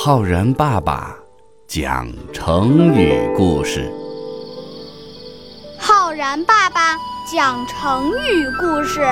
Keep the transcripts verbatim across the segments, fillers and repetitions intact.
浩然爸爸讲成语故事。 浩然爸爸讲成语故事。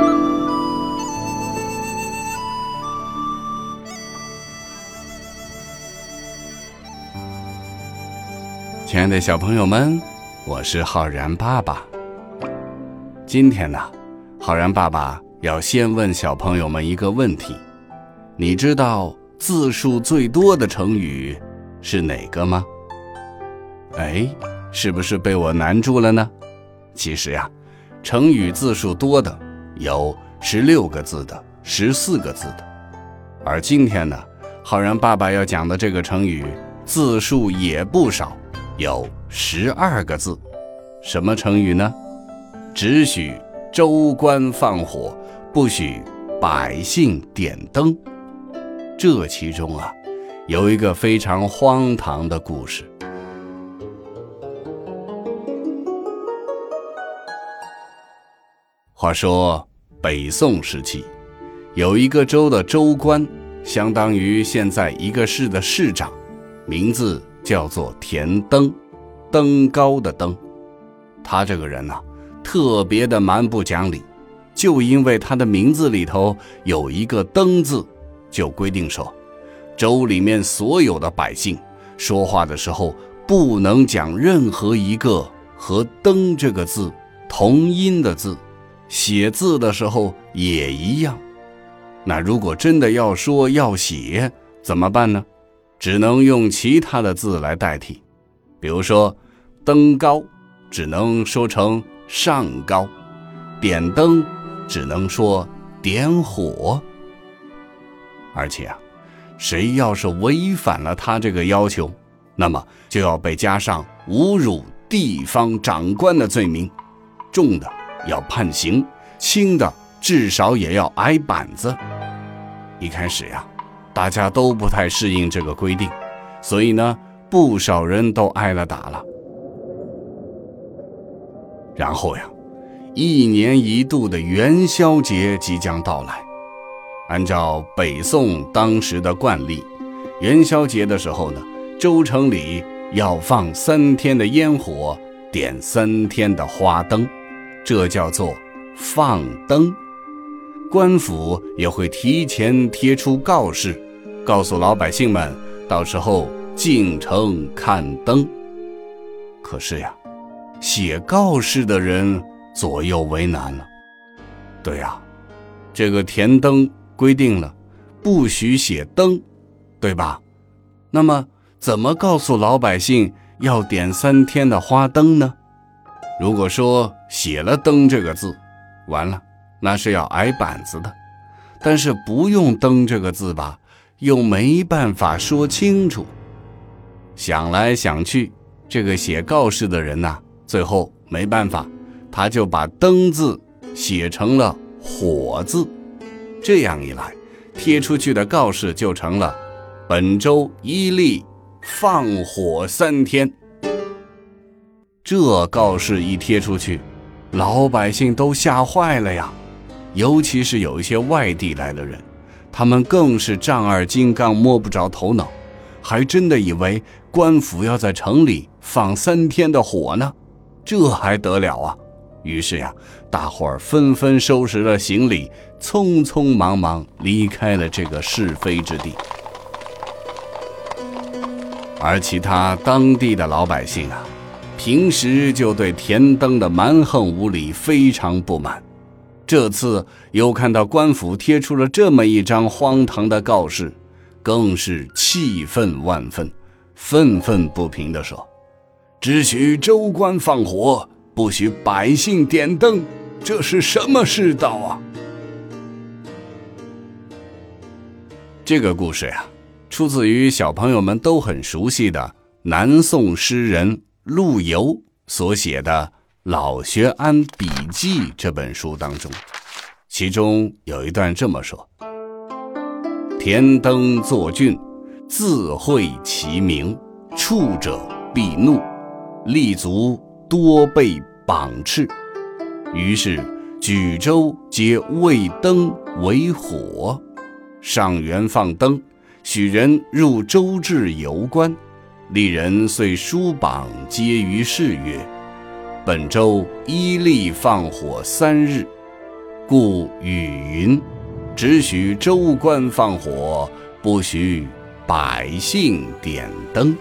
亲爱的小朋友们，我是浩然爸爸。今天呢，浩然爸爸要先问小朋友们一个问题，你知道字数最多的成语是哪个吗？哎，是不是被我难住了呢？其实呀，成语字数多的有十六个字的、十四个字的，而今天呢，浩然爸爸要讲的这个成语字数也不少，有十二个字。什么成语呢？只许州官放火，不许百姓点灯。这其中啊，有一个非常荒唐的故事。话说北宋时期，有一个州的州官，相当于现在一个市的市长，名字叫做田登，登高的登。他这个人啊，特别的蛮不讲理，就因为他的名字里头有一个登字，就规定说，州里面所有的百姓说话的时候，不能讲任何一个和登这个字同音的字，写字的时候也一样。那如果真的要说要写怎么办呢？只能用其他的字来代替，比如说登高只能说成上高，点灯只能说点火。而且啊，谁要是违反了他这个要求，那么就要被加上侮辱地方长官的罪名，重的要判刑，轻的至少也要挨板子。一开始呀，大家都不太适应这个规定，所以呢，不少人都挨了打了。然后呀，一年一度的元宵节即将到来。按照北宋当时的惯例，元宵节的时候呢，州城里要放三天的烟火，点三天的花灯，这叫做放灯。官府也会提前贴出告示，告诉老百姓们到时候进城看灯。可是呀，写告示的人左右为难了。对呀，这个田登规定了不许写灯，对吧？那么怎么告诉老百姓要点三天的花灯呢？如果说写了灯这个字，完了，那是要挨板子的。但是不用灯这个字吧，又没办法说清楚。想来想去，这个写告示的人呐，最后没办法，他就把灯字写成了火字。这样一来，贴出去的告示就成了本州一例放火三天。这告示一贴出去，老百姓都吓坏了呀，尤其是有一些外地来的人，他们更是丈二金刚摸不着头脑，还真的以为官府要在城里放三天的火呢，这还得了啊！于是呀，大伙儿纷纷收拾了行李，匆匆忙忙离开了这个是非之地。而其他当地的老百姓啊，平时就对田登的蛮横无理非常不满，这次又看到官府贴出了这么一张荒唐的告示，更是气愤万分，愤愤不平地说，只许州官放火，不许百姓点灯，这是什么世道啊？这个故事呀，出自于小朋友们都很熟悉的南宋诗人陆游所写的《老学庵笔记》这本书当中，其中有一段这么说：田登作郡，自讳其名，触者必怒，立足多被绑斥。于是举州皆为灯为火，上元放灯， 许人入周至游观，历人遂书榜皆于市曰：本周依例放火三日，故语云：只许州官放火，不许百姓点灯。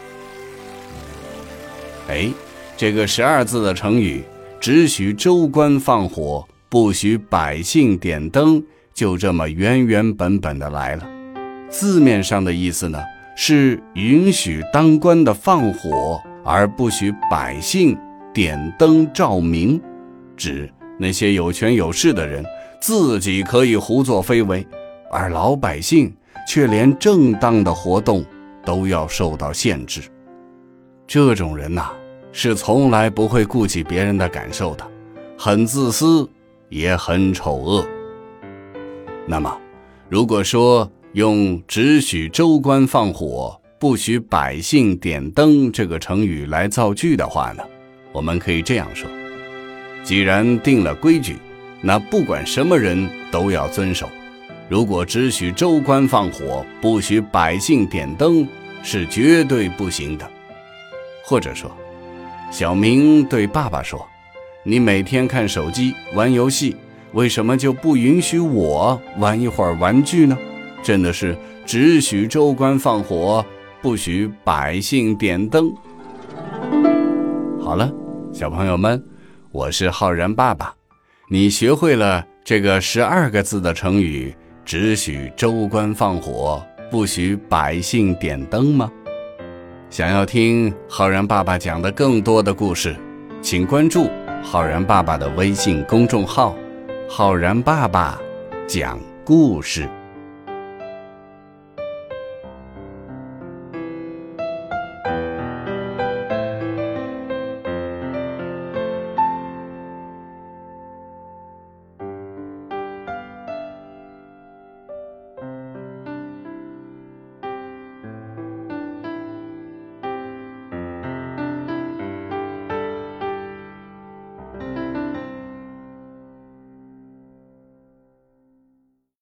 哎，这个十二字的成语只许州官放火，不许百姓点灯，就这么原原本本的来了。字面上的意思呢，是允许当官的放火，而不许百姓点灯照明，指那些有权有势的人自己可以胡作非为，而老百姓却连正当的活动都要受到限制。这种人呐，是从来不会顾及别人的感受的，很自私，也很丑恶。那么，如果说用只许州官放火，不许百姓点灯这个成语来造句的话呢，我们可以这样说：既然定了规矩，那不管什么人都要遵守。如果只许州官放火，不许百姓点灯，是绝对不行的。或者说，小明对爸爸说：你每天看手机玩游戏，为什么就不允许我玩一会儿玩具呢？真的是只许州官放火，不许百姓点灯。好了，小朋友们，我是浩然爸爸。你学会了这个十二个字的成语只许州官放火，不许百姓点灯吗？想要听浩然爸爸讲的更多的故事，请关注浩然爸爸的微信公众号浩然爸爸讲故事。